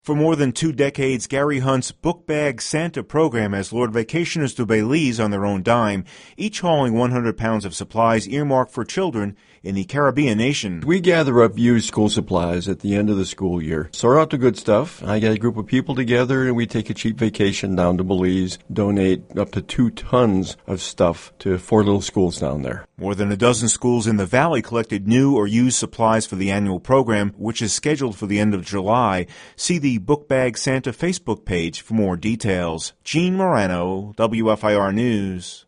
For more than 2 decades, Gary Hunt's Book Bag Santa program has lured vacationers to Belize on their own dime, each hauling 100 pounds of supplies earmarked for children in the Caribbean nation. We gather up used school supplies at the end of the school year, sort out the good stuff. I get a group of people together and we take a cheap vacation down to Belize, donate up to 2 tons of stuff to 4 little schools down there. More than a dozen schools in the valley collected new or used supplies for the annual program, which is scheduled for the end of July. See the Book Bag Santa Facebook page for more details. Gene Morano, WFIR News.